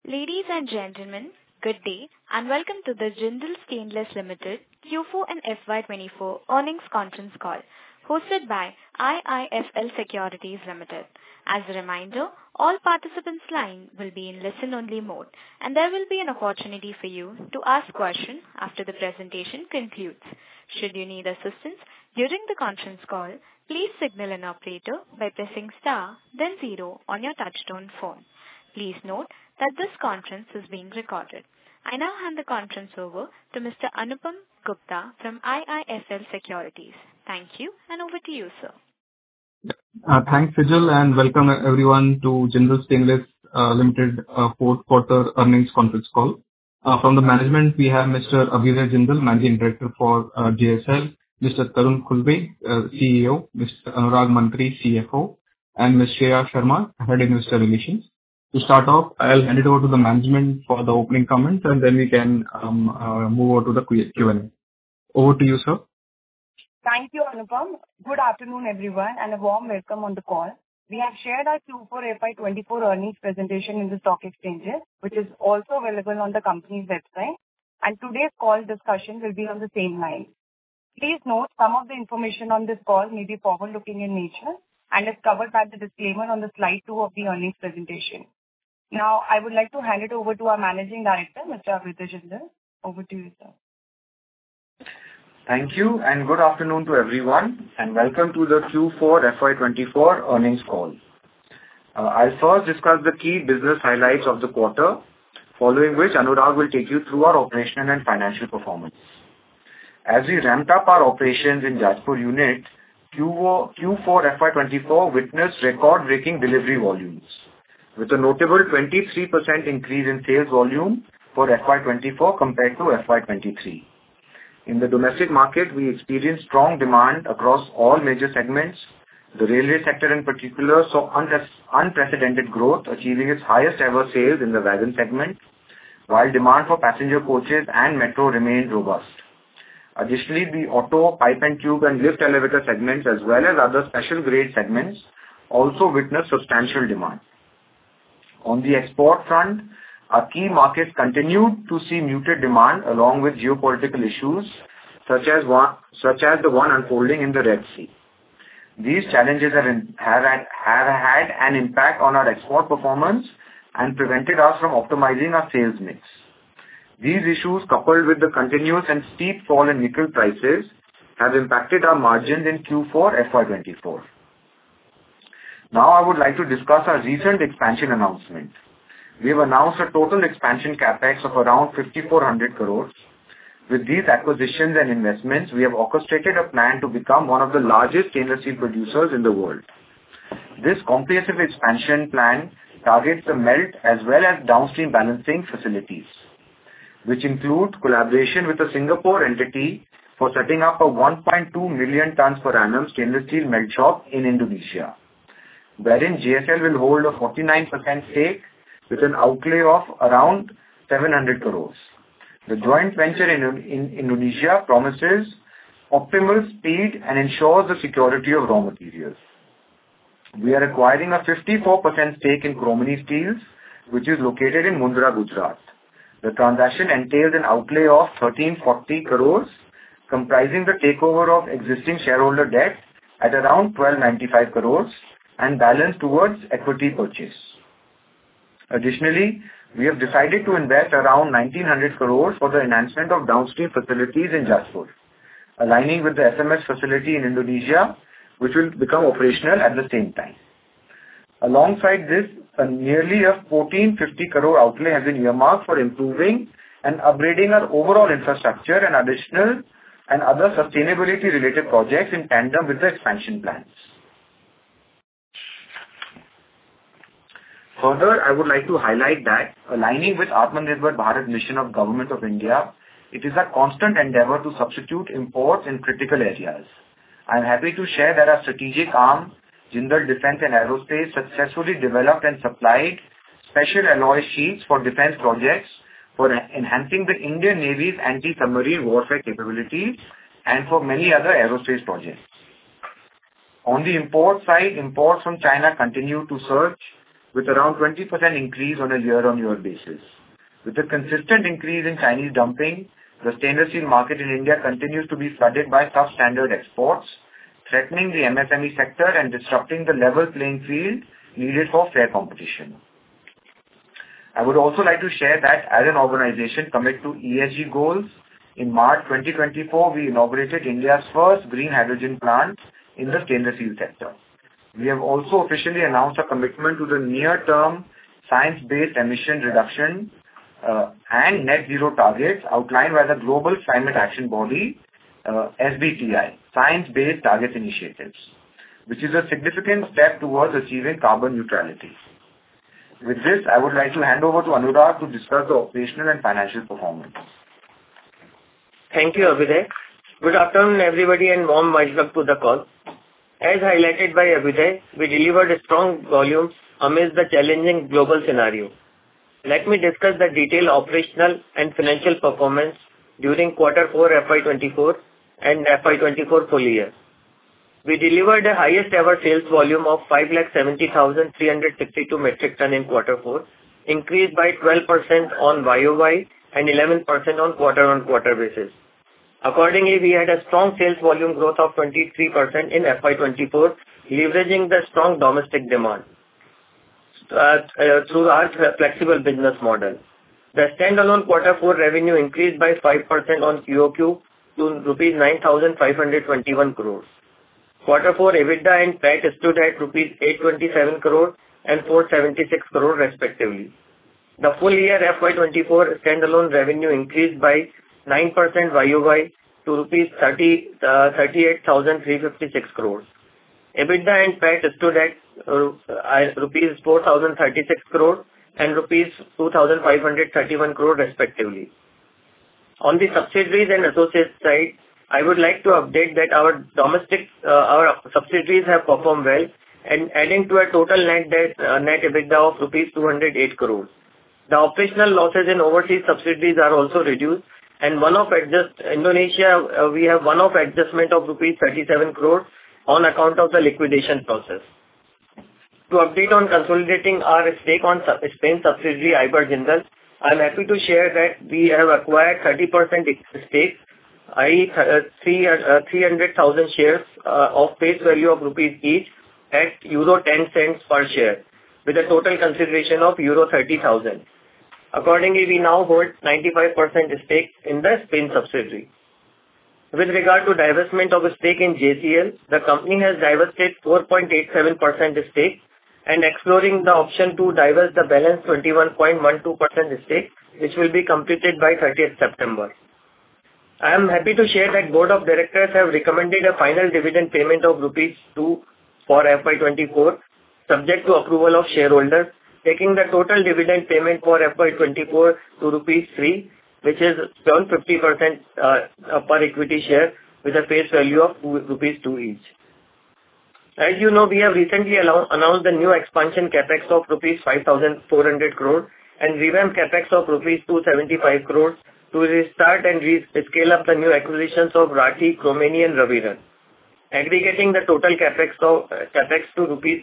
Ladies and gentlemen, good day, and welcome to the Jindal Stainless Limited Q4 and FY24 earnings conference call, hosted by IIFL Securities Limited. As a reminder, all participants' line will be in listen-only mode, and there will be an opportunity for you to ask questions after the presentation concludes. Should you need assistance during the conference call, please signal an operator by pressing star, then zero on your touchtone phone. Please note that this conference is being recorded. I now hand the conference over to Mr. Anupam Gupta from IIFL Securities. Thank you, and over to you, sir. Thanks, Sijal, and welcome everyone to Jindal Stainless Limited fourth quarter earnings conference call. From the management, we have Mr. Abhyuday Jindal, Managing Director for JSL, Mr. Tarun Khulbe, CEO, Mr. Anurag Mantri, CFO, and Ms. Shreya Sharma, Head Investor Relations. To start off, I'll hand it over to the management for the opening comments, and then we can move over to the Q&A. Over to you, sir. Thank you, Anupam. Good afternoon, everyone, and a warm welcome on the call. We have shared our Q4 FY24 earnings presentation in the stock exchanges, which is also available on the company's website, and today's call discussion will be on the same line. Please note some of the information on this call may be forward-looking in nature and is covered by the disclaimer on the slide 2 of the earnings presentation. Now, I would like to hand it over to our Managing Director, Mr. Abhyuday Jindal. Over to you, sir. Thank you, and good afternoon to everyone, and welcome to the Q4 FY24 earnings call. I'll first discuss the key business highlights of the quarter, following which Anurag will take you through our operational and financial performance. As we ramped up our operations in Jajpur unit, Q4 FY24 witnessed record-breaking delivery volumes, with a notable 23% increase in sales volume for FY24 compared to FY23. In the domestic market, we experienced strong demand across all major segments. The railway sector in particular saw unprecedented growth, achieving its highest ever sales in the wagon segment, while demand for passenger coaches and metro remained robust. Additionally, the auto, pipe and tube and lift elevator segments, as well as other special grade segments, also witnessed substantial demand. On the export front, our key markets continued to see muted demand along with geopolitical issues such as the one unfolding in the Red Sea. These challenges have had an impact on our export performance and prevented us from optimizing our sales mix. These issues, coupled with the continuous and steep fall in nickel prices, have impacted our margins in Q4 FY24. Now I would like to discuss our recent expansion announcement. We have announced a total expansion capex of around 5,400 crores. With these acquisitions and investments, we have orchestrated a plan to become one of the largest stainless steel producers in the world. This comprehensive expansion plan targets the melt as well as downstream balancing facilities, which include collaboration with a Singapore entity for setting up a 1.2 million tons per annum stainless steel melt shop in Indonesia, wherein JSL will hold a 49% stake with an outlay of around 700 crores. The joint venture in Indonesia promises optimal speed and ensures the security of raw materials. We are acquiring a 54% stake in Chromeni Steels, which is located in Mundra, Gujarat. The transaction entails an outlay of 1,340 crores, comprising the takeover of existing shareholder debt at around 1,295 crores and balance towards equity purchase. Additionally, we have decided to invest around 1,900 crores for the enhancement of downstream facilities in Jajpur, aligning with the SMS facility in Indonesia, which will become operational at the same time. Alongside this, nearly a 1,450 crore outlay has been earmarked for improving and upgrading our overall infrastructure and additional and other sustainability-related projects in tandem with the expansion plans. Further, I would like to highlight that, aligning with Atmanirbhar Bharat mission of Government of India, it is a constant endeavor to substitute imports in critical areas. I am happy to share that our strategic arm, Jindal Defence and Aerospace, successfully developed and supplied special alloy sheets for defense projects for enhancing the Indian Navy's anti-submarine warfare capabilities and for many other aerospace projects. On the import side, imports from China continue to surge, with around 20% increase on a year-on-year basis. With the consistent increase in Chinese dumping, the stainless steel market in India continues to be flooded by substandard exports, threatening the MSME sector and disrupting the level playing field needed for fair competition. I would also like to share that as an organization committed to ESG goals, in March 2024, we inaugurated India's first green hydrogen plant in the stainless steel sector. We have also officially announced a commitment to the near-term science-based emission reduction and net zero targets outlined by the Global Climate Action Body, SBTi, Science Based Targets Initiatives, which is a significant step towards achieving carbon neutrality. With this, I would like to hand over to Anurag to discuss the operational and financial performance. Thank you, Abhyuday. Good afternoon, everybody, and warm welcome to the call. As highlighted by Abhyuday, we delivered strong volumes amidst the challenging global scenario. Let me discuss the detailed operational and financial performance during Quarter 4 FY24 and FY24 full year. We delivered the highest ever sales volume of 570,362 metric ton in Quarter 4, increased by 12% on YOY and 11% on quarter-on-quarter basis. Accordingly, we had a strong sales volume growth of 23% in FY24, leveraging the strong domestic demand through our flexible business model. The standalone Quarter 4 revenue increased by 5% on QOQ to rupees 9,521 crores. Quarter 4 EBITDA and PAT stood at rupees 827 crore and 476 crore respectively. The full year FY24 standalone revenue increased by 9% YOY to rupees 38,356 crores. EBITDA and PAT stood at rupees 4,036 crore and rupees 2,531 crore respectively. On the subsidiaries and associates side, I would like to update that our subsidiaries have performed well and adding to a total net EBITDA of rupees 208 crores. The operational losses in overseas subsidiaries are also reduced, and Indonesia, we have one-off adjustment of rupees 37 crores on account of the liquidation process. To update on consolidating our stake on Spain subsidiary Iberjindal, I am happy to share that we have acquired 30% stake, i.e. 300,000 shares of face value of rupees each at euro 10 cents per share, with a total consideration of euro 30,000. Accordingly, we now hold 95% stake in the Spain subsidiary. With regard to divestment of a stake in JCL, the company has divested 4.87% stake and exploring the option to divest the balance 21.12% stake, which will be completed by 30th September. I am happy to share that Board of Directors have recommended a final dividend payment of rupees 2 for FY24, subject to approval of shareholders, taking the total dividend payment for FY24 to rupees 3, which is around 50% per equity share with a face value of rupees 2 each. As you know, we have recently announced the new expansion capex of rupees 5,400 crore and revamp capex of rupees 275 crore to restart and scale up the new acquisitions of Rathi, Chromeni and Raviraj, aggregating the total capex to rupees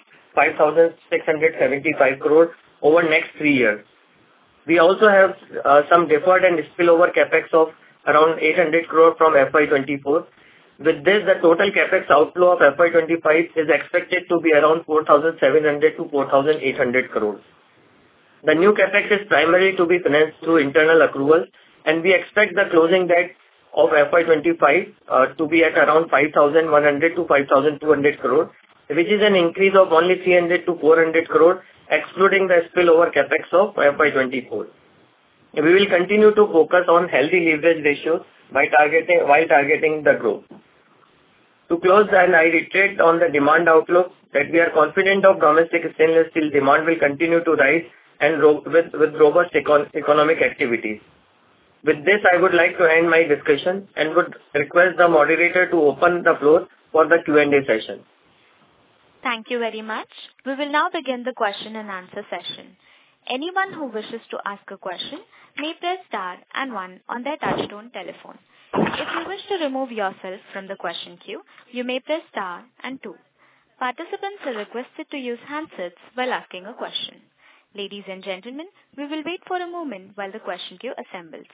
5,675 crore over next 3 years. We also have some deferred and spillover capex of around 800 crore from FY24. With this, the total capex outflow of FY25 is expected to be around 4,700 to 4,800 crores. The new capex is primarily to be financed through internal accruals, and we expect the closing debt of FY25 to be at around 5,100 to 5,200 crore, which is an increase of only 300 to 400 crore, excluding the spillover capex of FY24. We will continue to focus on healthy leverage ratios while targeting the growth. To close, and I reiterate on the demand outlook that we are confident of domestic stainless steel demand will continue to rise and with robust economic activities. With this, I would like to end my discussion and would request the moderator to open the floor for the Q&A session. Thank you very much. We will now begin the question and answer session. Anyone who wishes to ask a question may press star and 1 on their touchtone telephone. If you wish to remove yourself from the question queue, you may press star and 2. participants are requested to use handsets while asking a question. Ladies and gentlemen, we will wait for a moment while the question queue assembles.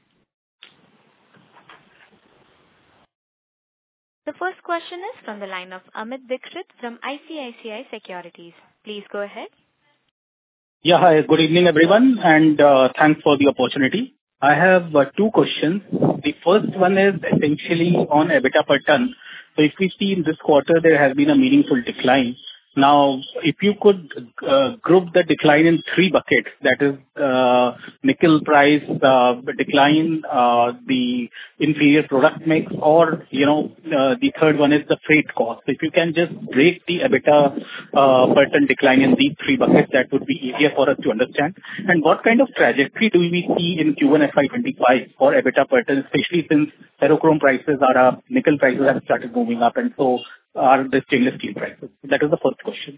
The first question is from the line of Amit Dixit from ICICI Securities. Please go ahead. Yeah, hi. Good evening, everyone, and thanks for the opportunity. I have two questions. The first one is essentially on EBITDA per ton. So if we see in this quarter, there has been a meaningful decline. Now, if you could group the decline in three buckets, that is nickel price decline, the inferior product mix, or the third one is the freight cost. If you can just break the EBITDA per ton decline in these three buckets, that would be easier for us to understand. And what kind of trajectory do we see in Q1 FY25 for EBITDA per ton, especially since ferrochrome prices are up, nickel prices have started moving up, and so are the stainless steel prices? That is the first question.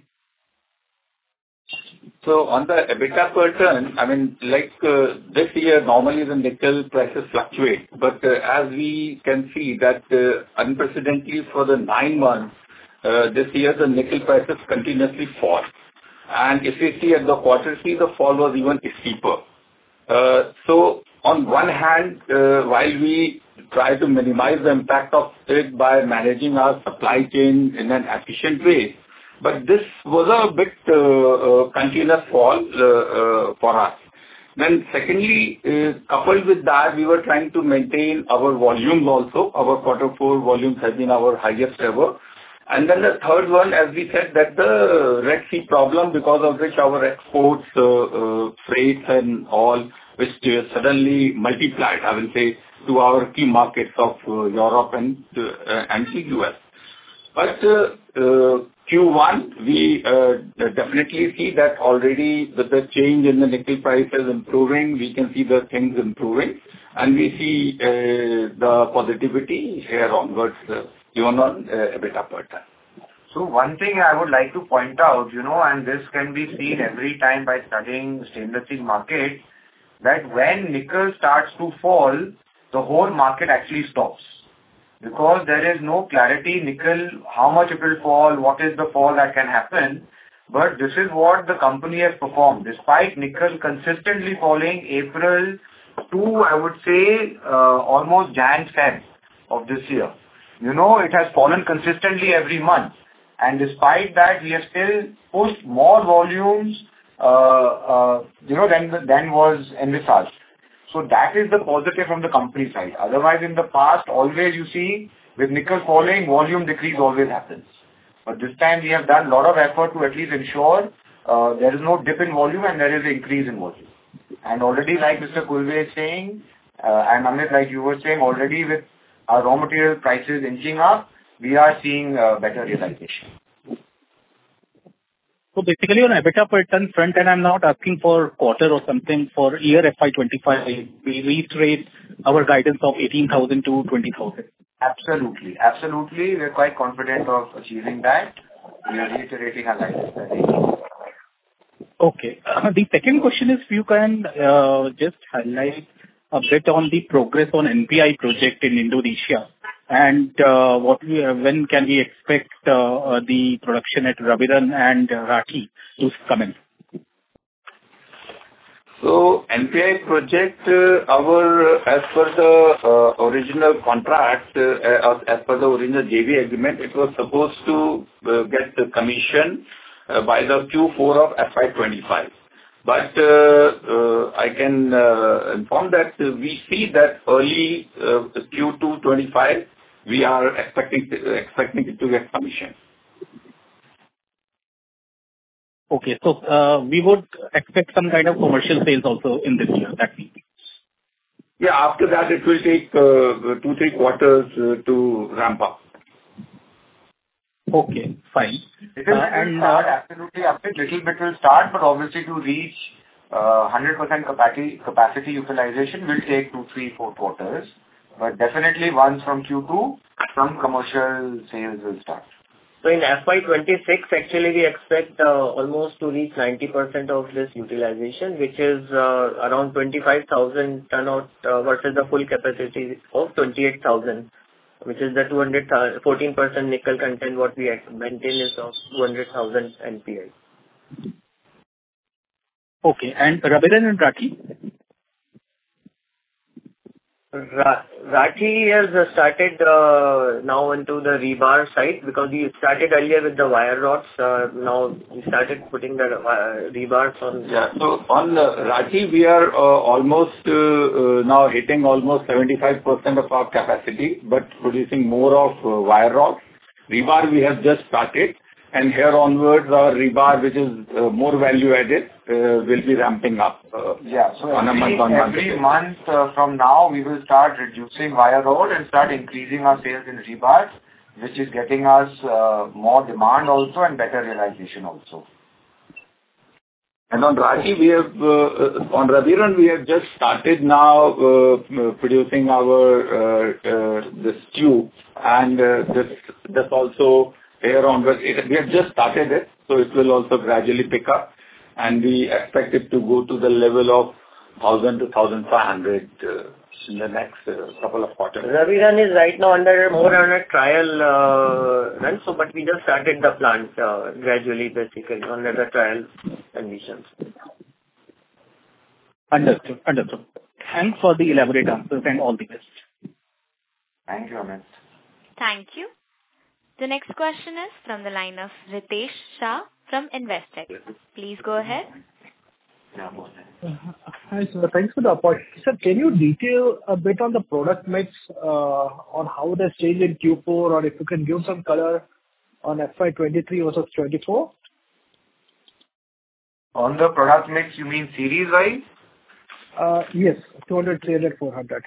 So on the EBITDA per ton, I mean, this year, normally the nickel prices fluctuate. But as we can see that unprecedentedly for the 9 months, this year the nickel prices continuously fall. And if you see at the quarter three, the fall was even steeper. So on one hand, while we try to minimize the impact of it by managing our supply chain in an efficient way, but this was a bit continuous fall for us. Then secondly, coupled with that, we were trying to maintain our volumes also. Our quarter four volumes have been our highest ever. And then the third one, as we said, that the Red Sea problem, because of which our exports, freights and all, which suddenly multiplied, I will say, to our key markets of Europe and the US. But Q1, we definitely see that already with the change in the nickel prices improving, we can see the things improving, and we see the positivity here onwards, even on EBITDA per ton. So one thing I would like to point out, and this can be seen every time by studying stainless steel market, that when nickel starts to fall, the whole market actually stops. Because there is no clarity, nickel, how much it will fall, what is the fall that can happen. But this is what the company has performed. Despite nickel consistently falling April to, I would say, almost Jan, Feb of this year. It has fallen consistently every month. And despite that, we have still pushed more volumes than was envisaged. So that is the positive from the company side. Otherwise, in the past, always you see, with nickel falling, volume decrease always happens. But this time we have done a lot of effort to at least ensure there is no dip in volume and there is an increase in volume. And already, like Mr. Kulve is saying, and Amit, like you were saying, already with our raw material prices inching up, we are seeing better realization. So basically on EBITDA per ton front, and I'm not asking for quarter or something, for year FY25, we reiterate our guidance of 18,000 to 20,000. Absolutely. Absolutely. We're quite confident of achieving that. We are reiterating our guidance. Okay. The second question is if you can just highlight a bit on the progress on NPI project in Indonesia, and when can we expect the production at Rabirun and Rathi to come in? So NPI project, as per the original contract, as per the original JV agreement, it was supposed to get the commission by the Q4 of FY25. But I can inform that we see that early Q2 25, we are expecting it to get commission. Okay, so we would expect some kind of commercial sales also in this year, that means. Yeah, after that it will take 2-3 quarters to ramp up. Okay, fine. It will start, absolutely, a little bit will start, but obviously to reach 100% capacity utilization will take 2, 3, 4 quarters. But definitely once from Q2, some commercial sales will start. So in FY26, actually we expect almost to reach 90% of this utilization, which is around 25,000 ton out versus the full capacity of 28,000 which is the 14% nickel content. What we maintain is of 200,000 NPI. Okay. And Rabirun and Rathi? Rathi has started now into the rebar side because we started earlier with the wire rods. Now we started putting the rebars on. Yeah. So on Rathi, we are almost now hitting almost 75% of our capacity, but producing more of wire rods. Rebar we have just started, and here onwards our rebar, which is more value added, will be ramping up. So on a month-on-month every month from now, we will start reducing wire rod and start increasing our sales in rebar, which is getting us more demand also and better realization also. And on Rathi, we have on Rabirun, we have just started now producing our this tube, and this also here onwards. We have just started it, so it will also gradually pick up, and we expect it to go to the level of 1,000 to 1,500 in the next couple of quarters. Rabirun is right now more on a trial run, but we just started the plant gradually, basically under the trial conditions. Understood. Thanks for the elaborate answers and all the best. Thank you, Amit. Thank you. The next question is from the line of Ritesh Shah from Investec. Please go ahead. Hi, sir. Thanks for the opportunity. Sir, can you detail a bit on the product mix on how it has changed in Q4, or if you can give some color on FY23 versus 24? On the product mix, you mean series-wise? Yes, 200, 300, 400.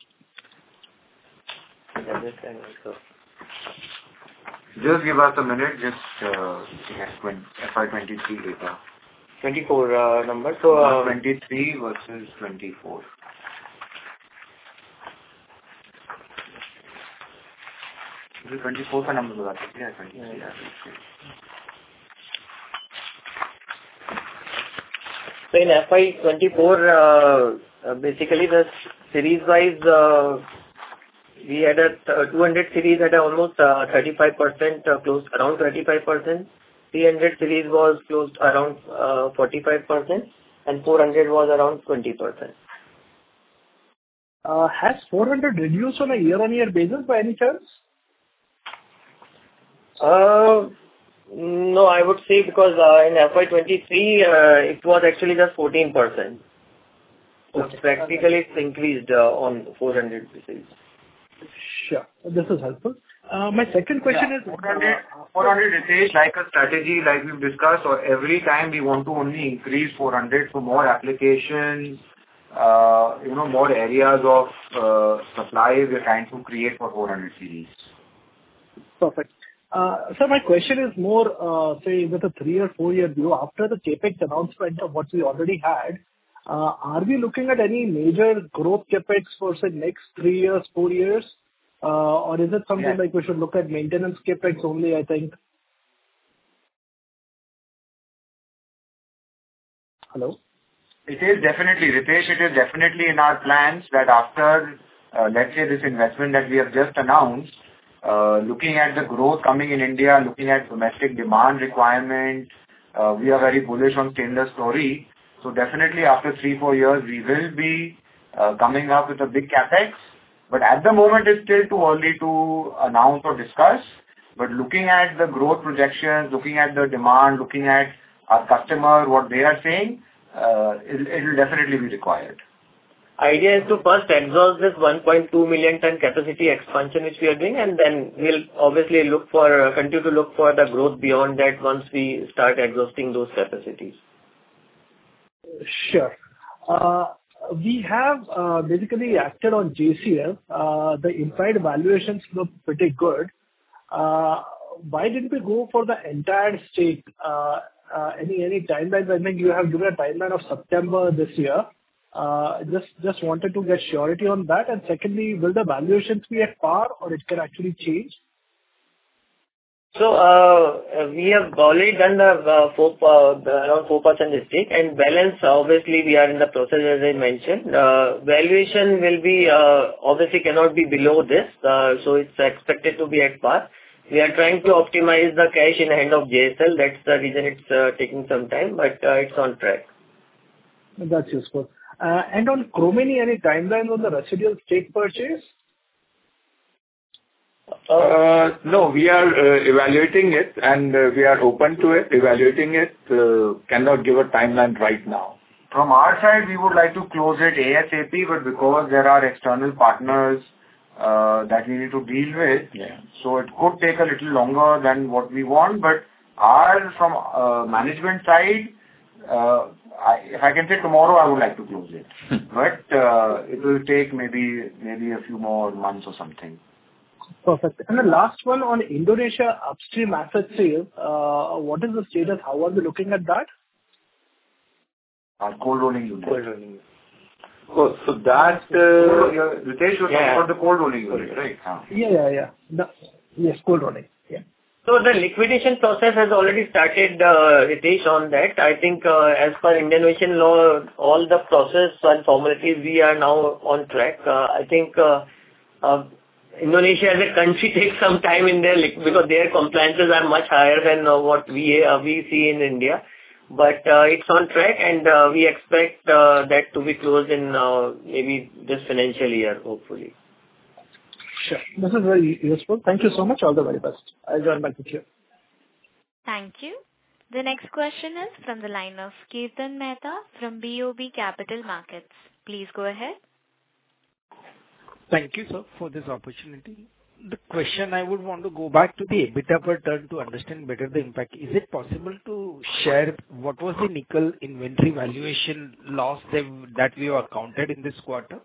Just give us a minute, just FY23 data. 24 number. So 23 versus 24. मुझे 24 का number बता दीजिए 23 So in FY24, basically the series-wise, we had a 200 series at almost 35%, close around 35%. 300 series was close around 45%, and 400 was around 20%. Has 400 reduced on a year-on-year basis by any chance? No, I would say because in FY23 it was actually just 14%. So practically it's increased on 400 series. Sure, this is helpful. My second question is 400 Ritesh, like a strategy like we've discussed, or every time we want to only increase 400 for more applications, more areas of supply we're trying to create for 400 series. Perfect. So my question is more, say, with a 3 or 4 year view, after the CapEx announcement of what we already had, are we looking at any major growth CapEx for, say, next 3 years, 4 years? Or is it something like we should look at maintenance CapEx only, I think? Hello? It is definitely, Ritesh, it is definitely in our plans that after, let's say, this investment that we have just announced, looking at the growth coming in India, looking at domestic demand requirement, we are very bullish on stainless story. So definitely after 3-4 years, we will be coming up with a big capex. But at the moment, it's still too early to announce or discuss. But looking at the growth projections, looking at the demand, looking at our customer, what they are saying, it will definitely be required. Idea is to first exhaust this 1.2 million ton capacity expansion which we are doing, and then we'll obviously continue to look for the growth beyond that once we start exhausting those capacities. Sure. We have basically acted on JCL. The implied valuations look pretty good. Why didn't we go for the entire stake? Any timelines? I think you have given a timeline of September this year. Just wanted to get surety on that. And secondly, will the valuations be at par or it can actually change? We have already done the around 4% stake, and balance, obviously, we are in the process, as I mentioned. Valuation will be obviously cannot be below this, so it's expected to be at par. We are trying to optimize the cash in hand of JSL. That's the reason it's taking some time, but it's on track. That's useful. And on Chromeni, any timeline on the residual stake purchase? No, we are evaluating it, and we are open to it, evaluating it. Cannot give a timeline right now. From our side, we would like to close it ASAP, but because there are external partners that we need to deal with, so it could take a little longer than what we want. But from management side, if I can say tomorrow, I would like to close it. But it will take maybe a few more months or something. Perfect. And the last one on Indonesia upstream asset sale, what is the status? How are we looking at that? Cold rolling unit. Oh, so that... Ritesh, you're talking about the cold rolling unit, right? Yeah. Yes, cold rolling. Yeah. So the liquidation process has already started, Ritesh, on that. I think as per Indonesian law, all the process and formalities, we are now on track. I think Indonesia as a country takes some time in their because their compliances are much higher than what we see in India. But it's on track, and we expect that to be closed in maybe this financial year, hopefully. Sure. This is very useful. Thank you so much. All the very best. I'll join back with you. Thank you. The next question is from the line of Kirtan Mehta from BOB Capital Markets. Please go ahead. Thank you, sir, for this opportunity. The question I would want to go back to the EBITDA per ton to understand better the impact. Is it possible to share what was the nickel inventory valuation loss that we have accounted in this quarter?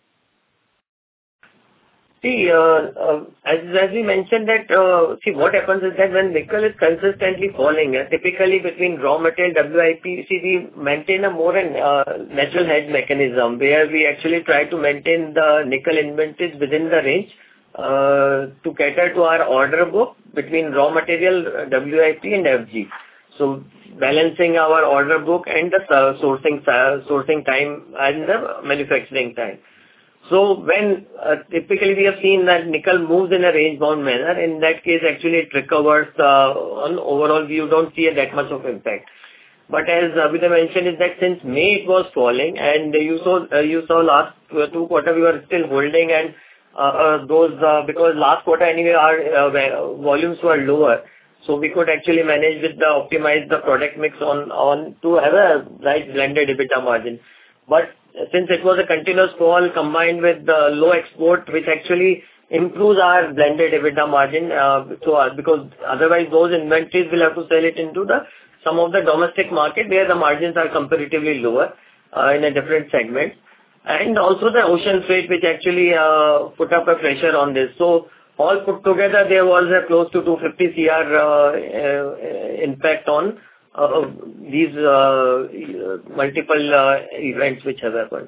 See, as we mentioned that, what happens is that when nickel is consistently falling, typically between raw material WIP, we maintain a more natural hedge mechanism where we actually try to maintain the nickel inventories within the range to cater to our order book between raw material, WIP and FG. So balancing our order book and the sourcing time and the manufacturing time. So when typically we have seen that nickel moves in a range-bound manner, in that case actually it recovers on overall view, don't see that much of impact. But as Abhyuday mentioned is that since May it was falling, and you saw last 2 quarters we were still holding, and those because last quarter anyway our volumes were lower, so we could actually manage with optimize the product mix on to have a right blended EBITDA margin. But since it was a continuous fall combined with the low export, which actually improves our blended EBITDA margin, because otherwise those inventories will have to sell it into some of the domestic market where the margins are comparatively lower in a different segment. And also the ocean freight, which actually put up a pressure on this. So all put together, there was a close to 250 CR impact on these multiple events which have happened.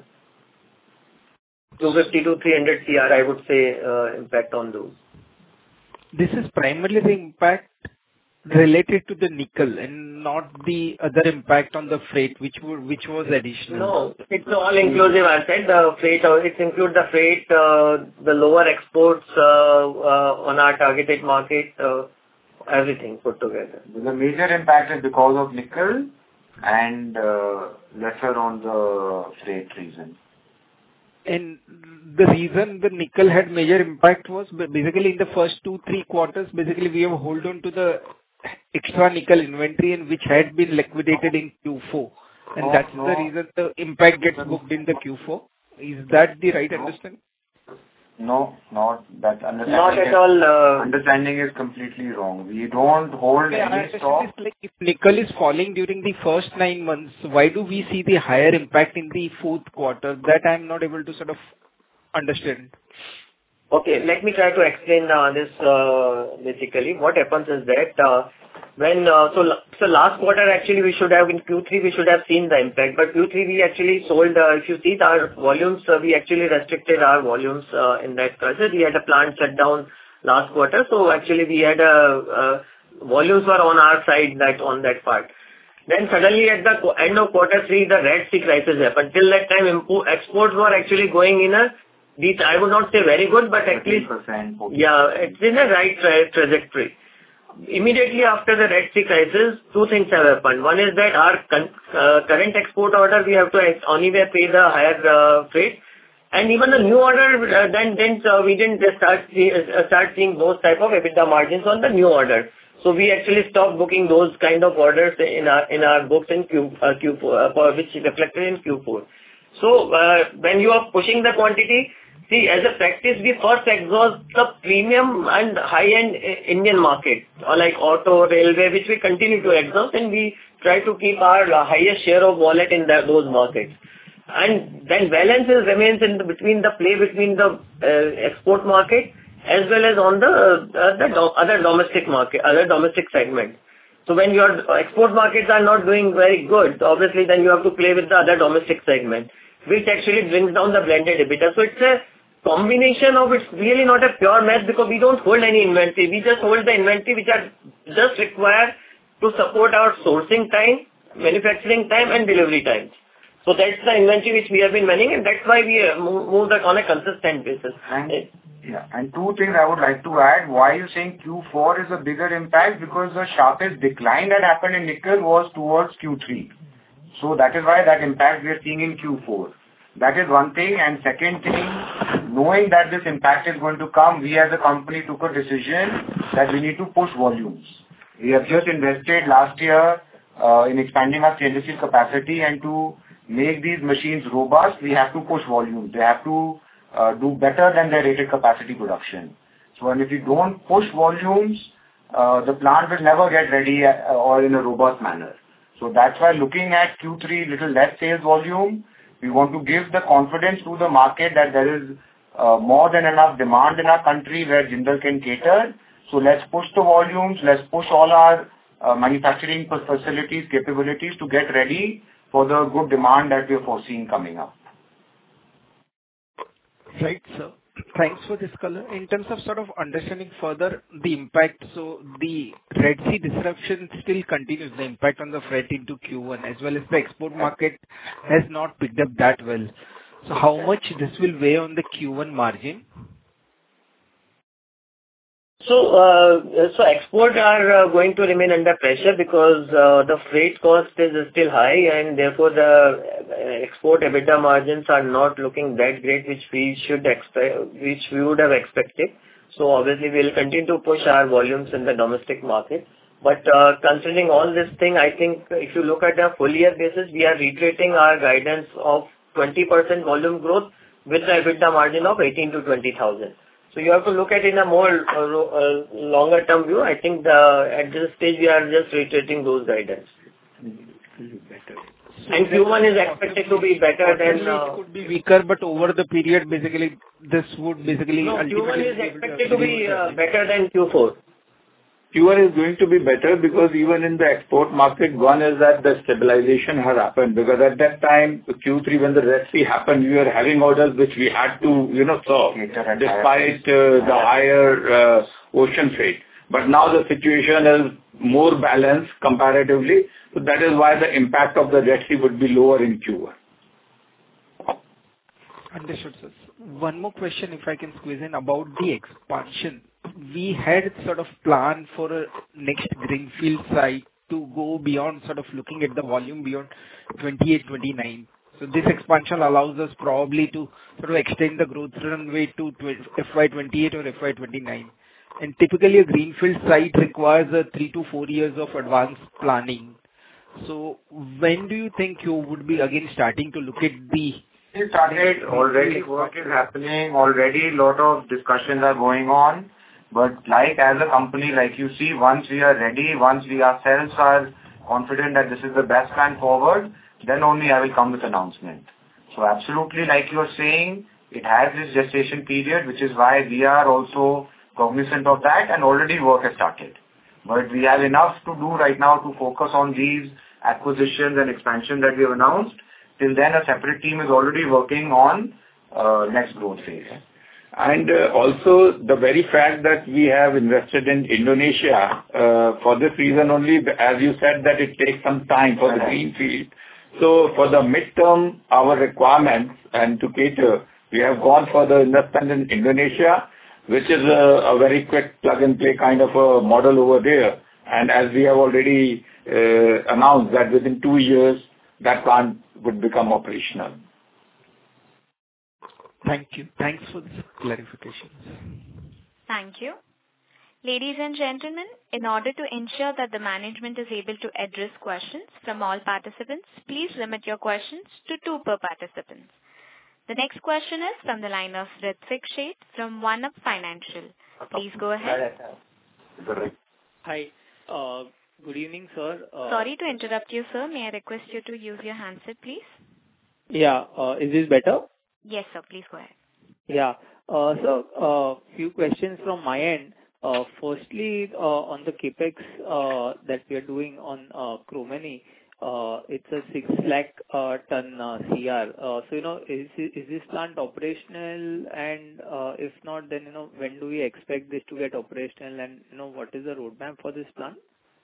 250 to 300 CR, I would say, impact on those. This is primarily the impact related to the nickel and not the other impact on the freight, which was additional. No, it's all inclusive. I said the freight, it includes the freight, the lower exports on our targeted market, everything put together. The major impact is because of nickel and lesser on the freight reason. And the reason the nickel had major impact was basically in the first 2-3 quarters, basically we have hold on to the extra nickel inventory and which had been liquidated in Q4. And that's the reason the impact gets booked in the Q4. Is that the right understanding? No, not that understanding. Not at all. Understanding is completely wrong. We don't hold any stock. Like if nickel is falling during the first 9 months, why do we see the higher impact in the fourth quarter? That I'm not able to sort of understand. Okay, let me try to explain this basically. What happens is that when so last quarter actually we should have in Q3 we should have seen the impact, but Q3 we actually sold. If you see our volumes, we actually restricted our volumes in that process. We had a plant shut down last quarter, so actually we had a volumes were on our side on that part. Then suddenly at the end of quarter 3, the Red Sea crisis happened. Till that time, exports were actually going in I would not say very good, but at least, yeah, it's in a right trajectory. Immediately after the Red Sea crisis, two things have happened. One is that our current export order, we have to anyway pay the higher freight. And even the new order, we didn't start seeing those type of EBITDA margins on the new order. So we actually stopped booking those kind of orders in our books in Q4, which is reflected in Q4. So when you are pushing the quantity, see, as a practice, we first exhaust the premium and high-end Indian market, or like auto, railway, which we continue to exhaust, and we try to keep our highest share of wallet in those markets. And then balance remains between the export market as well as on the other domestic market, other domestic segment. So when your export markets are not doing very good, obviously then you have to play with the other domestic segment, which actually brings down the blended EBITDA. So it's a combination of, it's really not a pure math because we don't hold any inventory. We just hold the inventory which are just required to support our sourcing time, manufacturing time and delivery times. So that's the inventory which we have been managing, and that's why we move that on a consistent basis. And two things I would like to add. Why you saying Q4 is a bigger impact? Because the sharpest decline that happened in nickel was towards Q3. So that is why that impact we are seeing in Q4. That is one thing. And second thing, knowing that this impact is going to come, we as a company took a decision that we need to push volumes. We have just invested last year in expanding our stainless steel capacity, and to make these machines robust, we have to push volumes. They have to do better than their rated capacity production. So, and if you don't push volumes, the plant will never get ready or in a robust manner. So that's why looking at Q3 little less sales volume, we want to give the confidence to the market that there is more than enough demand in our country where Jindal can cater. So let's push the volumes, let's push all our manufacturing facilities, capabilities to get ready for the good demand that we are foreseeing coming up. Right, sir. Thanks for this color. In terms of sort of understanding further the impact, so the Red Sea disruption still continues, the impact on the freight into Q1, as well as the export market has not picked up that well. So how much this will weigh on the Q1 margin? So exports are going to remain under pressure because the freight cost is still high, and therefore the export EBITDA margins are not looking that great, which we would have expected. So obviously we'll continue to push our volumes in the domestic market. But considering all this thing, I think if you look at a full year basis, we are reiterating our guidance of 20% volume growth with the EBITDA margin of 18 to 20,000. So you have to look at it in a more longer term view. I think at this stage we are just reiterating those guidance. And Q1 is expected to be better than... It could be weaker, but over the period, basically, this would basically... No, Q1 is expected to be better than Q4. Q1 is going to be better because even in the export market, one is that the stabilization has happened, because at that time, Q3, when the Red Sea happened, we were having orders which we had to, solve despite the higher ocean freight. But now the situation is more balanced comparatively. So that is why the impact of the Red Sea would be lower in Q1. Understood, sir. One more question, if I can squeeze in, about the expansion. We had sort of planned for a next greenfield site to go beyond sort of looking at the volume beyond 28, 29. So this expansion allows us probably to sort of extend the growth runway to FY28 or FY29. And typically a greenfield site requires 3 to 4 years of advanced planning. So when do you think you would be again starting to look at the... We started already, work is happening, already a lot of discussions are going on. But like as a company, like you see, once we are ready, once we ourselves are confident that this is the best plan forward, then only I will come with announcement. So absolutely, like you are saying, it has this gestation period, which is why we are also cognizant of that, and already work has started. But we have enough to do right now to focus on these acquisitions and expansion that we have announced. Till then, a separate team is already working on next growth phase. And also the very fact that we have invested in Indonesia, for this reason only, as you said, that it takes some time for the greenfield. So for the midterm, our requirements and to cater, we have gone for the investment in Indonesia, which is a very quick plug-and-play kind of a model over there. And as we have already announced that within 2 years, that plant would become operational. Thank you. Thanks for this clarification. Thank you. Ladies and gentlemen, in order to ensure that the management is able to address questions from all participants, please limit your questions to 2 per participant. The next question is from the line of Ritvik Sheth from One Up Financial. Please go ahead. Hi. Good evening, sir. Sorry to interrupt you, sir. May I request you to use your handset, please? Yeah. Is this better? Yes, sir. Please go ahead. Yeah. So, few questions from my end. Firstly, on the CapEx that we are doing on Chromeni, it's a 6 lakh ton CR. So, is this plant operational? And if not, then, when do we expect this to get operational? And, what is the roadmap for this plant?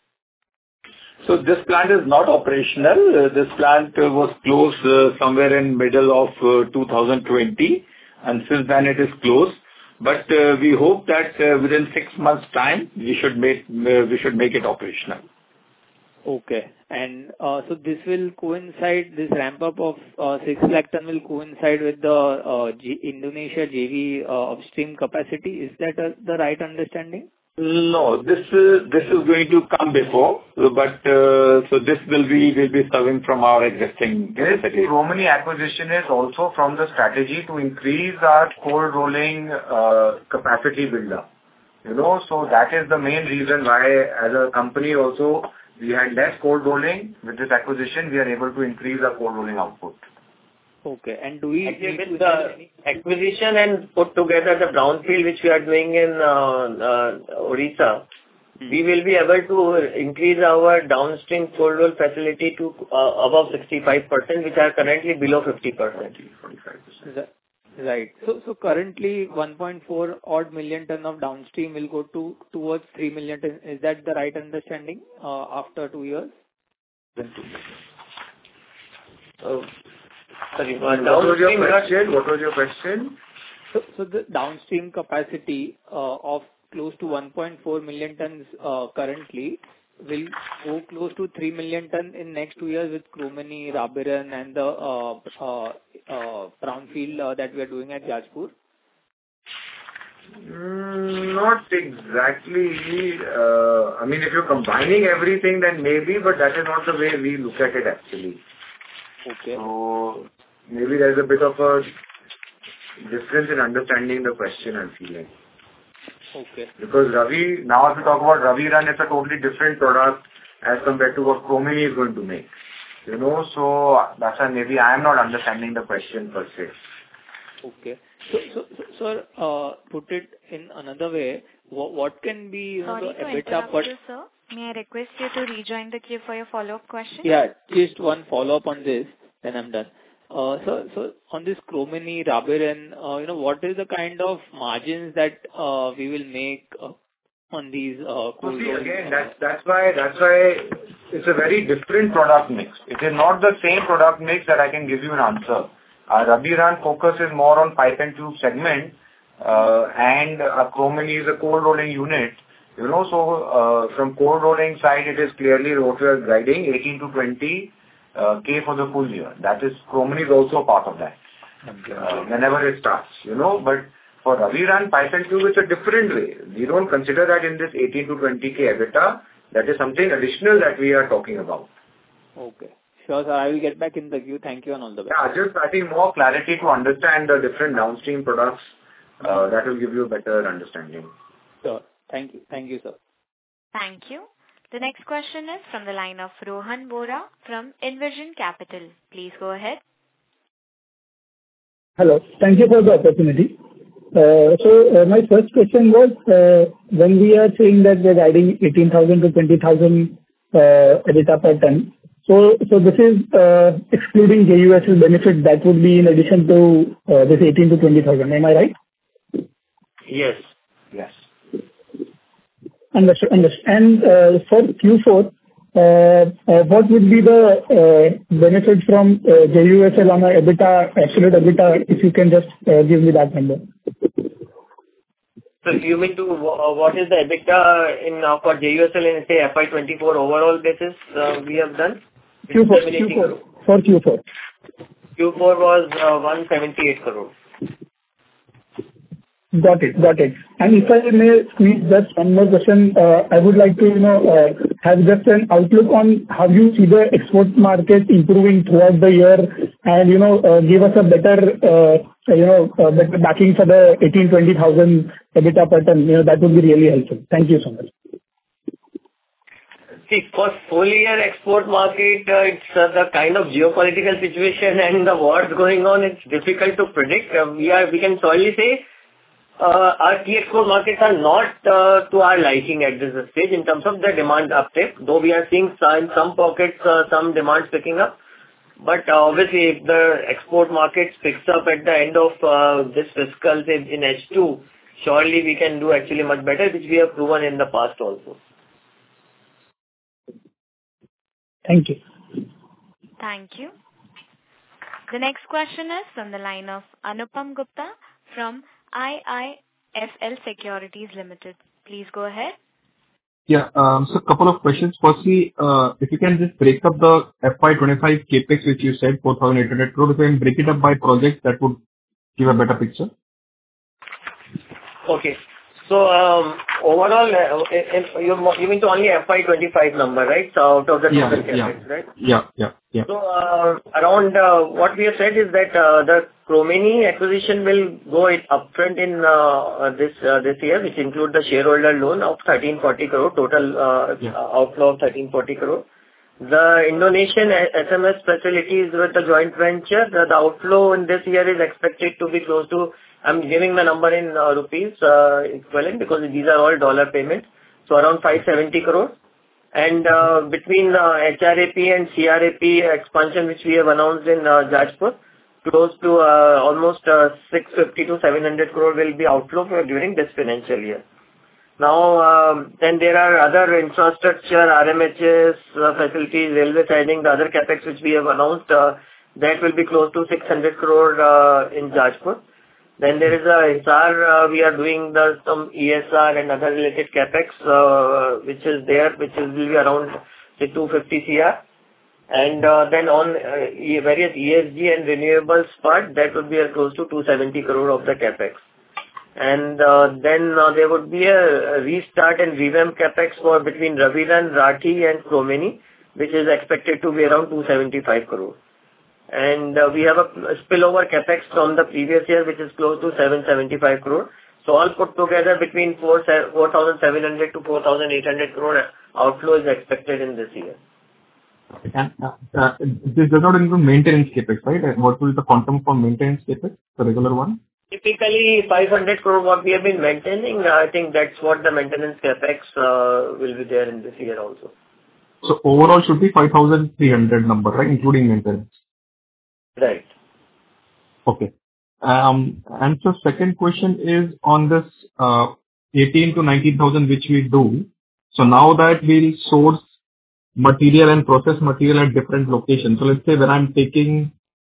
So this plant is not operational. This plant was closed somewhere in middle of 2020, and since then it is closed. But we hope that within 6 months' time, we should make it operational. Okay. And so this will coincide, this ramp up of 6 lakh ton will coincide with the Indonesia JV upstream capacity. Is that the right understanding? No, this is going to come before, but so this will be serving from our existing capacity. This Chromeni acquisition is also from the strategy to increase our cold rolling capacity build-up. So that is the main reason why, as a company also, we had less cold rolling. With this acquisition, we are able to increase our cold rolling output. Okay. And do we actually, with the acquisition and put together the brownfield which we are doing in Odisha, we will be able to increase our downstream cold roll facility to above 65%, which are currently below 50%. 45%. Right. So currently 1.4 odd million ton of downstream will go towards 3 million ton. Is that the right understanding after 2 years? Sorry, what was your question? So the downstream capacity of close to 1.4 million tons currently will go close to 3 million ton in next 2 years with Chromeni, Rabiran and the brownfield that we are doing at Jajpur? Not exactly. I mean, if you're combining everything, then maybe, but that is not the way we look at it actually. Okay. So maybe there's a bit of a difference in understanding the question, I'm feeling. Okay. Because now if you talk about Raviran, it's a totally different product as compared to what Chromeni is going to make. So that's why maybe I am not understanding the question per se. Okay. So put it in another way, what can be Sorry the to EBITDA interrupt you, sir. May I request you to rejoin the queue for your follow-up question? Yeah, just one follow-up on this, then I'm done. So on this Chromeni, Rabiran, what is the kind of margins that we will make on these See, again, that's why it's a very different product mix. It is not the same product mix that I can give you an answer. Our Rabiran focus is more on pipe and tube segment, and Chromeni is a cold rolling unit. So from cold rolling side, it is clearly what we are guiding 18 to 20 K for the full year. That is, Chromeni is also part of that. Whenever it starts, But for Raviran pipe and tube, it's a different way. We don't consider that in this 18 to 20 K EBITDA. That is something additional that we are talking about. Okay. Sure, sir. I will get back in the queue. Thank you and all the best. Yeah, just I think more clarity to understand the different downstream products. That will give you a better understanding. Sure. Thank you. Thank you, sir. Thank you. The next question is from the line of Rohan Bora from Envision Capital. Please go ahead. Hello. Thank you for the opportunity. So my first question was, when we are saying that we are guiding 18,000 to 20,000 EBITDA per ton, so this is excluding JUSL benefit that would be in addition to this 18 to 20,000. Am I right? Yes. Yes. Understood. And for Q4, what would be the benefit from JUSL on a EBITDA, absolute EBITDA, if you can just give me that number? So you mean to what is the EBITDA in for JUSL in, say, FY 24 overall basis we have done? Q4. For Q4. Q4 was 178 crore. Got it. And if I may squeeze just one more question, I would like to, have just an outlook on how you see the export market improving throughout the year and, give us a better, better backing for the 18,000-20,000 EBITDA per ton. That would be really helpful. Thank you so much. See, for full year export market, it's the kind of geopolitical situation and the wars going on, it's difficult to predict. We can solely say, our key export markets are not to our liking at this stage in terms of the demand uptake, though we are seeing in some pockets, some demands picking up. But obviously, if the export market picks up at the end of this fiscal, say, in H2, surely we can do actually much better, which we have proven in the past also. Thank you. Thank you. The next question is from the line of Anupam Gupta from IIFL Securities Limited. Please go ahead. Yeah. So a couple of questions. Firstly, if you can just break up the FY 25 CapEx, which you said 4,800 crore, if you can break it up by projects, that would give a better picture. Okay. So, overall, you mean to only FY 25 number, right? So out of the total CapEx, right? Yeah. So, around what we have said is that the Chromeni acquisition will go upfront in this year, which include the shareholder loan of 1,340 crore, total outflow of 1,340 crore. The Indonesian SMS facilities with the joint venture, the outflow in this year is expected to be close to, I'm giving the number in rupees equivalent, because these are all dollar payments, so around 570 crore. And between HRAP and CRAP expansion, which we have announced in Jajpur, close to almost 650 to 700 crore will be outflow during this financial year. Now, then there are other infrastructure, RMHS facilities, railway siding, the other CapEx which we have announced, that will be close to 600 crore in Jajpur. Then there is a Hisar, we are doing some ESR and other related CapEx, which is there, will be around, say, 250 CR. And then on various ESG and renewables part, that would be close to 270 crore of the CapEx. And then there would be a restart and revamp CapEx for between Raviran, Rathi and Chromeni, which is expected to be around 275 crore. And we have a spillover CapEx from the previous year, which is close to 775 crore. So all put together between 4,700 to 4,800 crore outflow is expected in this year. And this does not include maintenance CapEx, right? And what will be the quantum for maintenance CapEx, the regular one? Typically 500 crore what we have been maintaining. I think that's what the maintenance CapEx will be there in this year also. So overall should be 5,300 number, right? Including maintenance. Right. Okay. And so second question is on this 18 to 19,000 which we do. So now that we'll source material and process material at different locations. So let's say when I'm taking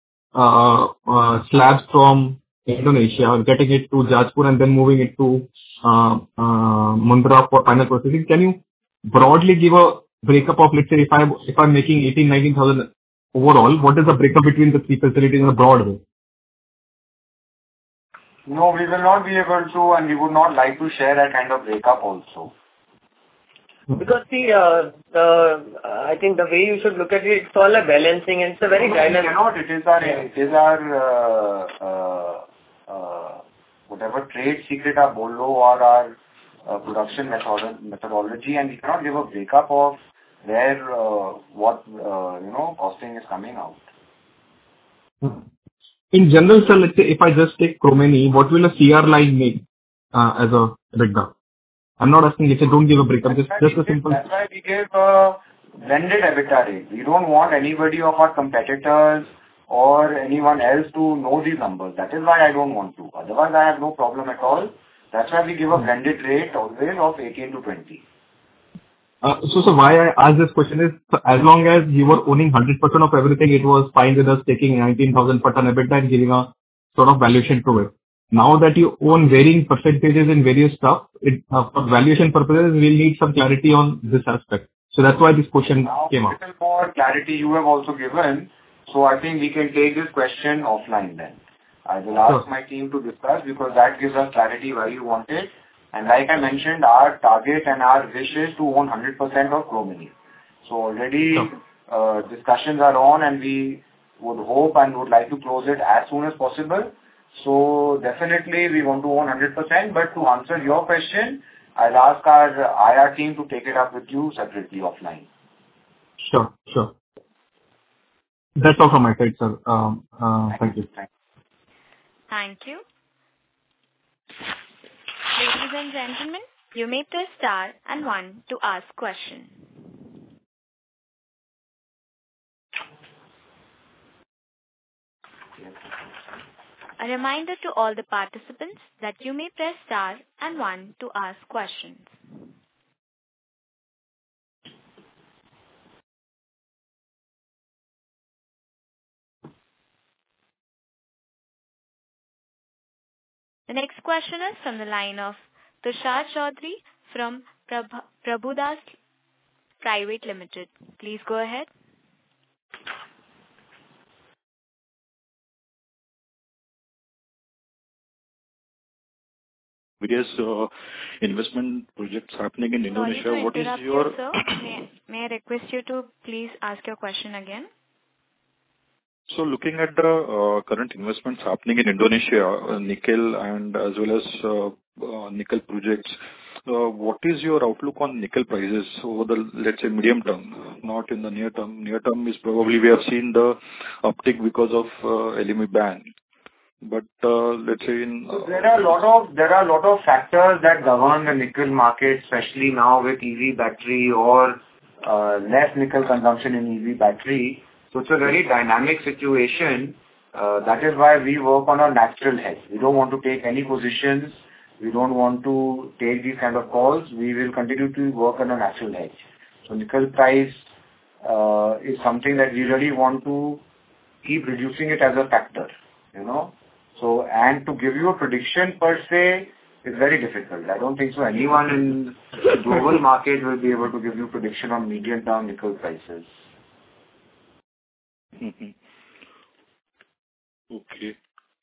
slabs from Indonesia, getting it to Jajpur and then moving it to Mundra for final processing, can you broadly give a breakup of, let's say, if I'm making 18, 19,000 overall, what is the breakup between the three facilities in a broad way? No, we will not be able to, and we would not like to share that kind of breakup also. Because I think the way you should look at it, it's all a balancing, and it's a very dynamic. It is our whatever trade secret our Bollo or our production methodology, and we cannot give a breakup of where what costing is coming out. In general, sir, let's say if I just take Chromeni, what will a CR line make as a breakdown? I'm not asking if you don't give a breakup, just a simple. That's why we give a blended EBITDA rate. We don't want anybody of our competitors or anyone else to know these numbers. That is why I don't want to. Otherwise, I have no problem at all That's why we give a blended rate always of 18 to 20. So why I asked this question is, so as long as you were owning 100% of everything, it was fine with us taking 19,000 per ton EBITDA and giving a sort of valuation to it. Now that you own varying percentages in various stuff, for valuation purposes, we'll need some clarity on this aspect. So that's why this question came up. Now, little more clarity you have also given, so I think we can take this question offline then. I will ask my team to discuss, because that gives us clarity why you want it. And like I mentioned, our target and our wish is to own 100% of Chromeni. So already discussions are on, and we would hope and would like to close it as soon as possible. So definitely we want to own 100%, but to answer your question, I'll ask our IR team to take it up with you separately offline. Sure. That's all from my side, sir. Thank you. Thank you. Ladies and gentlemen, you may press star and 1 to ask question. A reminder to all the participants that you may press star and 1 to ask questions. The next question is from the line of Tushar Chaudhary from Prabhudas Private Limited. Please go ahead. Various investment projects happening in Indonesia. Sorry to What is interrupt your... you, sir. May I request you to please ask your question again? So looking at the current investments happening in Indonesia, nickel and as well as nickel projects, what is your outlook on nickel prices over the, let's say, medium term, not in the near term? Near term is probably we have seen the uptick because of LME ban. But let's say in... There are a lot of factors that govern the nickel market, especially now with EV battery or less nickel consumption in EV battery. So it's a very dynamic situation. That is why we work on a natural hedge. We don't want to take any positions. We don't want to take these kind of calls. We will continue to work on a natural hedge. So nickel price is something that we really want to keep reducing it as a factor, you know. So, and to give you a prediction per se is very difficult. I don't think so anyone in the global market will be able to give you prediction on medium-term nickel prices. Okay.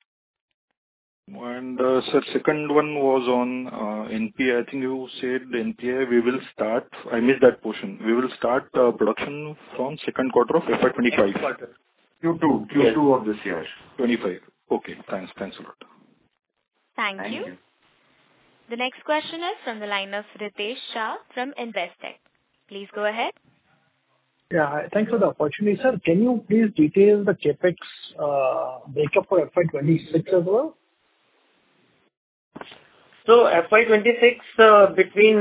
And sir, second one was on NPI. I think you said NPI we will start. I missed that portion. We will start production from second quarter of FY25. Q2 of this year. 25. Okay. Thanks a lot. Thank you. The next question is from the line of Ritesh Shah from Investec. Please go ahead. Yeah, thanks for the opportunity, sir. Can you please detail the CapEx breakup for FY26 as well? So FY26 between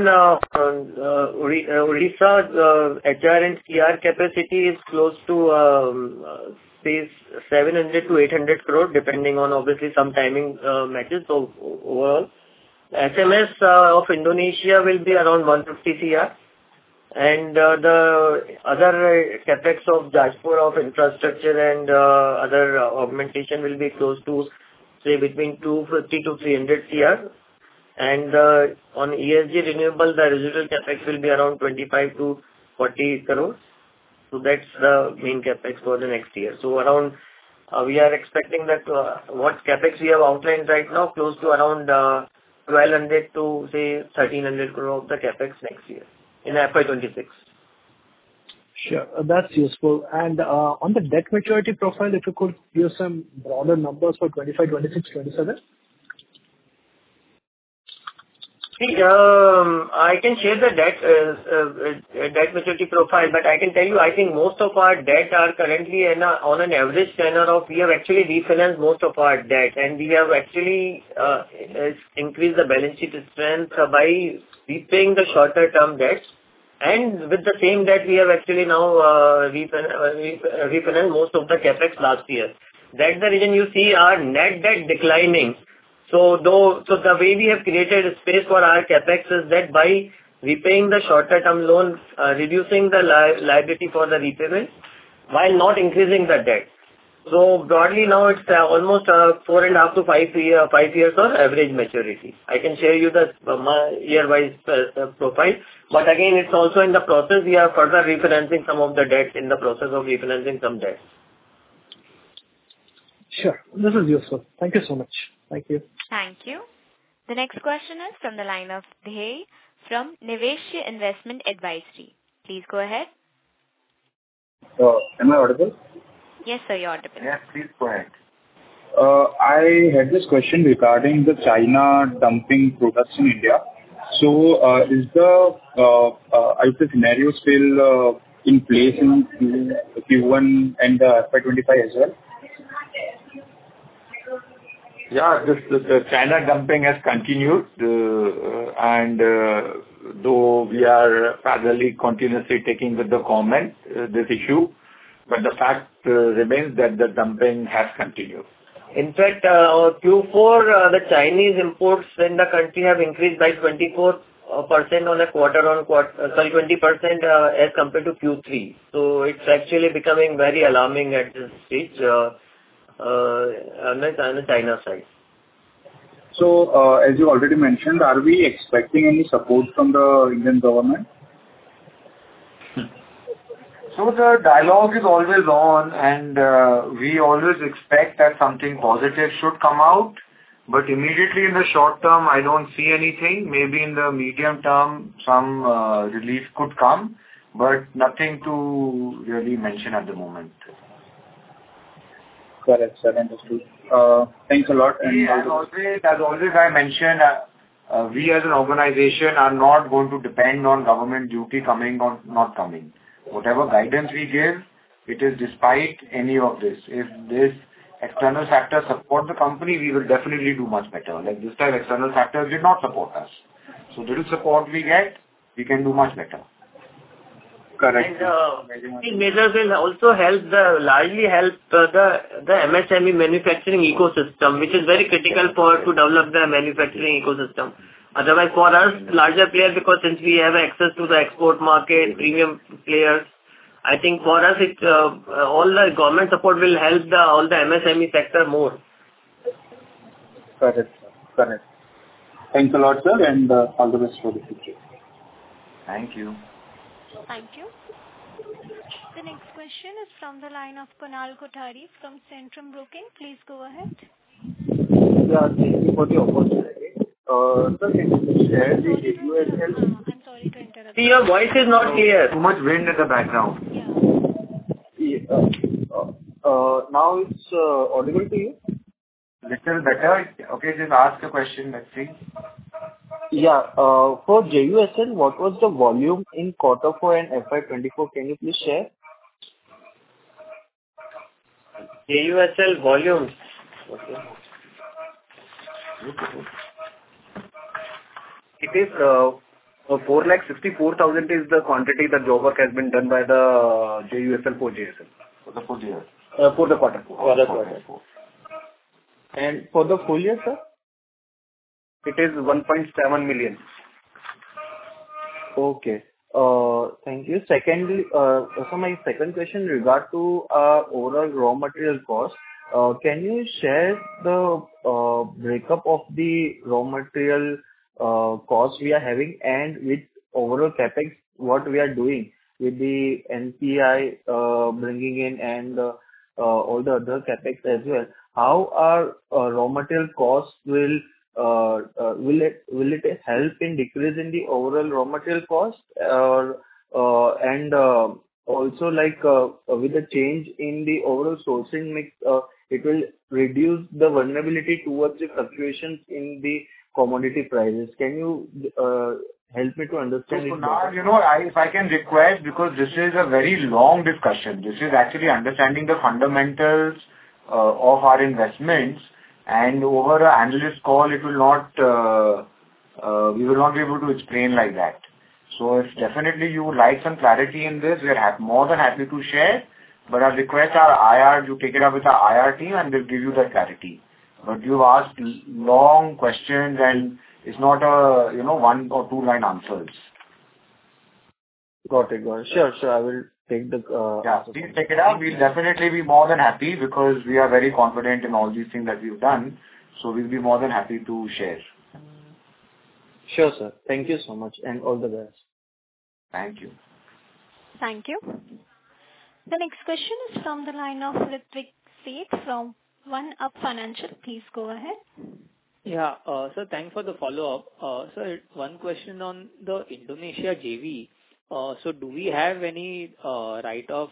Odisha HR and CR capacity is close to say 700 to 800 crore, depending on obviously some timing matches. So overall, SMS of Indonesia will be around 150 CR. And the other capex of Jajpur of infrastructure and other augmentation will be close to, say, between 250 to 300 CR. And on ESG renewable, the residual capex will be around 25 to 40 crores. So that's the main capex for the next year. So around, we are expecting that what capex we have outlined right now, close to around 1,200 to say 1,300 crore of the capex next year in FY26. Sure, that's useful. And on the debt maturity profile, if you could give some broader numbers for 25, 26, 27? See, I can share the debt maturity profile, but I can tell you, I think most of our debt are currently on an average tenor of, we have actually refinanced most of our debt, and we have actually increased the balance sheet strength by repaying the shorter term debts. And with the same debt, we have actually now refinanced most of the capex last year. That's the reason you see our net debt declining. So the way we have created a space for our CapEx is that by repaying the shorter term loan, reducing the liability for the repayment while not increasing the debt. So broadly now it's almost 4.5 to 5 years of average maturity. I can share you the year-wise profile, but again it's also in the process. We are further refinancing some of the debt in the process of refinancing some debt. Sure. This is useful. Thank you so much. Thank you. Thank you. The next question is from the line of Dhey from Nivesh Investment Advisory. Please go ahead. Am I audible? Yes, sir, you're audible. Yes, please go ahead. I had this question regarding the China dumping products in India. So, is the scenario still in place in Q1 and FY25 as well? Yeah, the China dumping has continued, and though we are parallelly continuously taking with the government this issue, but the fact remains that the dumping has continued. In fact, Q4, the Chinese imports in the country have increased by 24% on a quarter-on-quarter, 20% as compared to Q3. So it's actually becoming very alarming at this stage on the China side. So, as you already mentioned, are we expecting any support from the Indian government? So the dialogue is always on, and we always expect that something positive should come out. But immediately in the short term, I don't see anything. Maybe in the medium term, some relief could come, but nothing to really mention at the moment. Correct, sir. Understood. Thanks a lot. And as always, I mentioned, we as an organization are not going to depend on government duty coming or not coming. Whatever guidance we give, it is despite any of this. If this external factors support the company, we will definitely do much better. Like this time, external factors did not support us. So little support we get, we can do much better. Correct. And these measures will also largely help the MSME manufacturing ecosystem, which is very critical to develop the manufacturing ecosystem. Otherwise, for us, larger players, because since we have access to the export market, premium players, I think for us, all the government support will help all the MSME sector more. Correct. Correct. Thanks a lot, sir, and all the best for the future. Thank you. Thank you. The next question is from the line of Kunal Kothari from Centrum Broking. Please go ahead. Yeah, thank you for the opportunity. Sir, can you share the JUSL? I'm sorry to interrupt. See, your voice is not clear. Too much wind in the background. Now it's audible to you? Little better. Okay, just ask the question. Let's see. Yeah. For JUSL, what was the volume in quarter 4 and FY24? Can you please share? JUSL volumes. Okay. It is 4,64,000 is the quantity the job work has been done by the JUSL for JSL. For the full year. For the quarter 4. For the quarter 4. And for the full year, sir? It is 1.7 million. Okay. Thank you. Secondly, so my second question regard to overall raw material cost. Can you share the breakup of the raw material cost we are having and with overall CapEx, what we are doing with the NPI bringing in and all the other CapEx as well? How our raw material costs will it help in decreasing the overall raw material cost, and also like with the change in the overall sourcing mix, it will reduce the vulnerability towards the fluctuations in the commodity prices. Can you help me to understand it better? If I can request, because this is a very long discussion. This is actually understanding the fundamentals of our investments, and over an analyst call, it will not. We will not be able to explain like that. So, if definitely you would like some clarity in this, we are more than happy to share. But I request our IR to take it up with our IR team, and they'll give you that clarity. But you've asked long questions and it's not a, one or two line answers. Got it. Sure. I will take the. Please take it up. We'll definitely be more than happy because we are very confident in all these things that we've done. So we'll be more than happy to share. Sure, sir. Thank you so much and all the best. Thank you. Thank you. The next question is from the line of Ritwik Seth from One Up Financial. Please go ahead. Yeah. So thanks for the follow-up. Sir, one question on the Indonesia JV. So do we have any right of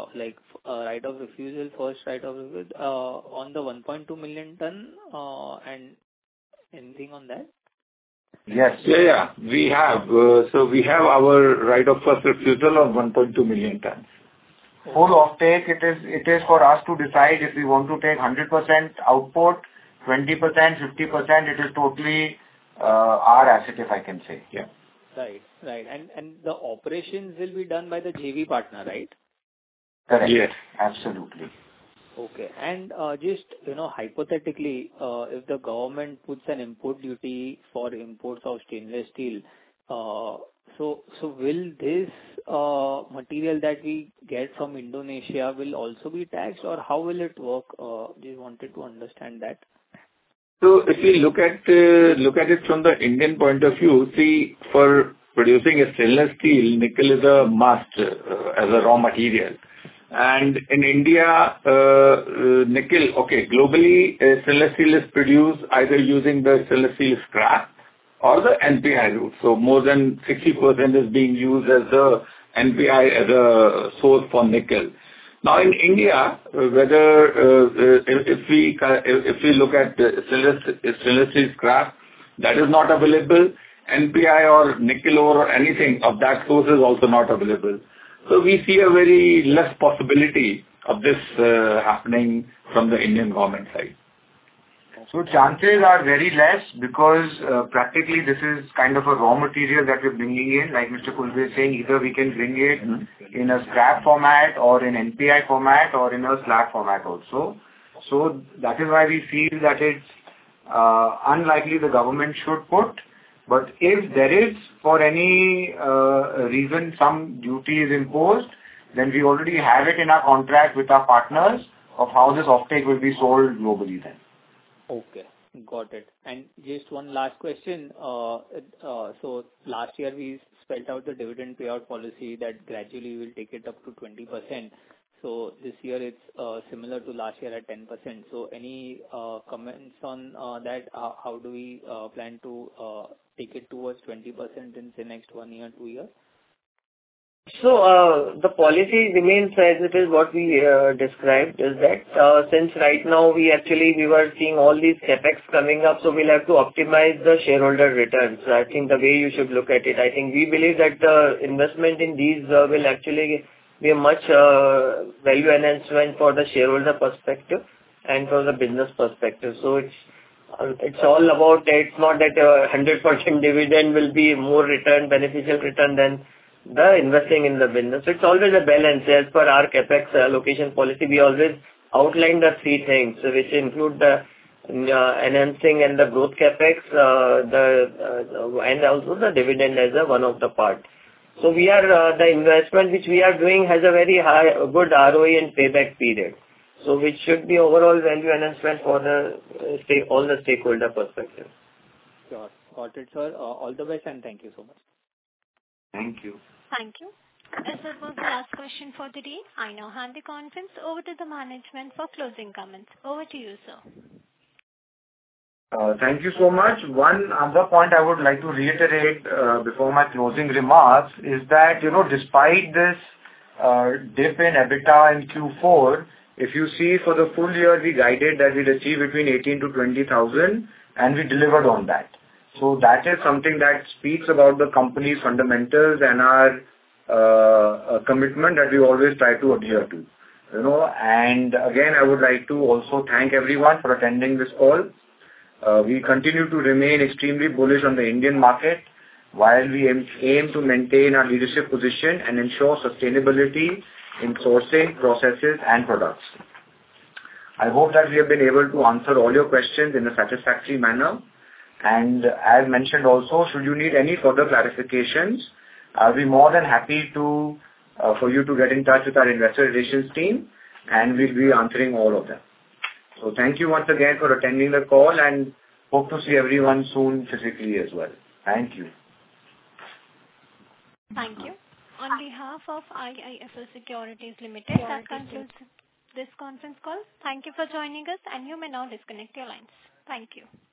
refusal, first right of refusal on the 1.2 million ton and anything on that? Yes. Yeah. We have. So we have our right of first refusal on 1.2 million tons. Full offtake, it is for us to decide if we want to take 100% output, 20%, 50%. It is totally our asset, if I can say. Yeah. Right. And the operations will be done by the JV partner, right? Correct. Yes. Absolutely. Okay. And just, hypothetically, if the government puts an import duty for imports of stainless steel, so will this material that we get from Indonesia will also be taxed, or how will it work? Just wanted to understand that. So if we look at it from the Indian point of view, see, for producing a stainless steel, nickel is a must as a raw material. And in India, nickel, globally, stainless steel is produced either using the stainless steel scrap or the NPI route. So more than 60% is being used as the NPI as a source for nickel. Now in India, whether if we look at stainless steel scrap, that is not available. NPI or nickel ore or anything of that source is also not available. So we see a very less possibility of this happening from the Indian government side. So chances are very less because practically this is kind of a raw material that we're bringing in. Like Mr. Kulbe is saying, either we can bring it in a scrap format or in NPI format or in a slag format also. So that is why we feel that it's unlikely the government should put. But if there is, for any reason, some duty is imposed, then we already have it in our contract with our partners of how this offtake will be sold globally then. Okay, got it. And just one last question. So last year we spelled out the dividend payout policy that gradually will take it up to 20%. So this year it's similar to last year at 10%. So any comments on that? How do we plan to take it towards 20% in the next 1 year, 2 years? So the policy remains as it is. What we described is that since right now we were seeing all these capex coming up, so we'll have to optimize the shareholder returns. So I think the way you should look at it, I think we believe that the investment in these will actually be a much value enhancement for the shareholder perspective and for the business perspective. So it's all about, it's not that 100% dividend will be more beneficial return than the investing in the business. It's always a balance. As per our capex allocation policy, we always outline the three things, which include the enhancing and the growth capex, and also the dividend as one of the part. So we are the investment which we are doing has a very good ROE and payback period. So which should be overall value enhancement for all the stakeholder perspective. Sure. Got it, sir. All the best and thank you so much. Thank you. Thank you. As that was the last question for the day, I now hand the conference over to the management for closing comments. Over to you, sir. Thank you so much. One other point I would like to reiterate before my closing remarks is that, despite this dip in EBITDA in Q4, if you see for the full year, we guided that we'd achieve between 18,000 to 20,000 and we delivered on that. So that is something that speaks about the company's fundamentals and our commitment that we always try to adhere to. And again, I would like to also thank everyone for attending this call. We continue to remain extremely bullish on the Indian market while we aim to maintain our leadership position and ensure sustainability in sourcing, processes and products. I hope that we have been able to answer all your questions in a satisfactory manner. And as mentioned also, should you need any further clarifications, I'll be more than happy to for you to get in touch with our investor relations team, and we'll be answering all of them. So thank you once again for attending the call, and hope to see everyone soon physically as well. Thank you. Thank you. On behalf of IIFL Securities Limited, that concludes this conference call. Thank you for joining us, and you may now disconnect your lines. Thank you.